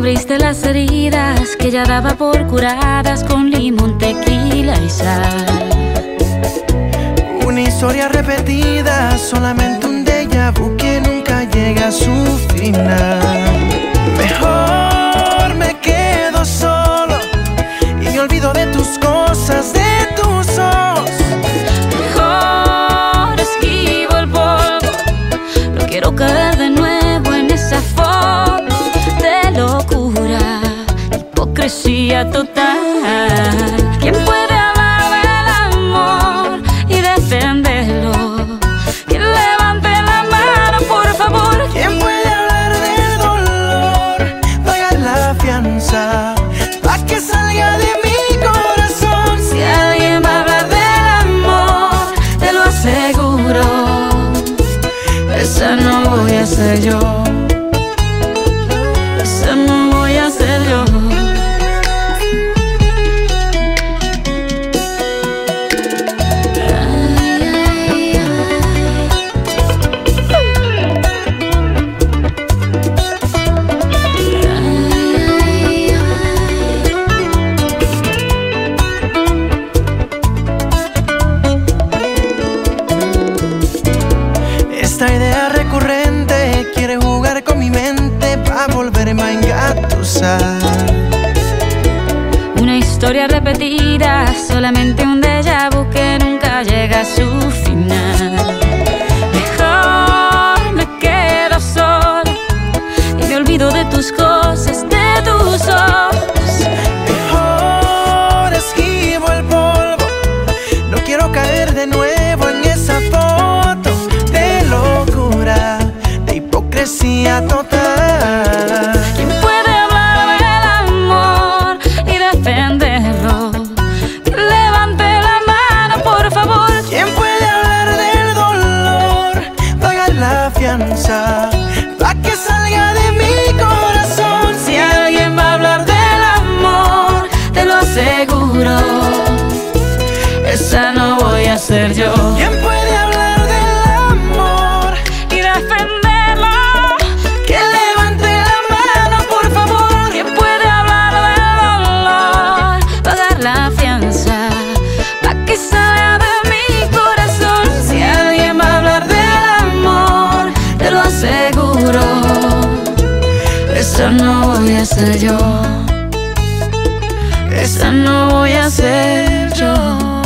cubriste las heridas que ya daba por curadas con limón, tequila y sal. Una historia repetida, solamente un déjà vu que nunca llega a su final. Mejor me quedo solo y me olvido de tus cosas, de tus ojos. Mejor esquivo el polvo, no quiero caer de nuevo en esa foto de locura, hipocresía total. ¿Quién puede hablar del amor y defenderlo? ¿Quién levante la mano, por favor? ¿Quién puede hablar del dolor? Paga la fianza pa' que salga de mi corazón. Si alguien va a hablar del amor, te lo aseguro, esa no voy a ser yo. Esa no voy a ser yo. Esta idea recurrente quiere jugar con mi mente pa' volverme a engatusar. Una historia repetida, solamente un déjà vu que nunca llega a su final. Mejor me quedo sola y me olvido de tus cosas, de tus ojos. Mejor esquivo el polvo, no quiero caer de nuevo en esa foto de locura, de hipocresía total. ¿Quién puede hablar del amor y defenderlo? Que levante la mano, por favor. ¿Quién puede hablar del dolor? Pagar la fianza pa' que salga de mi corazón. Si alguien va a hablar del amor, te lo aseguro, esa no voy a ser yo. ¿Quién puede hablar del amor Y defenderlo, que levante la mano, por favor? ¿quién puede hablar del dolor? Pagar la fianza pa' que salga de mi corazón. Si alguien va a hablar del amor, te lo aseguro, esa no voy a ser yo. Esa no voy a ser yo.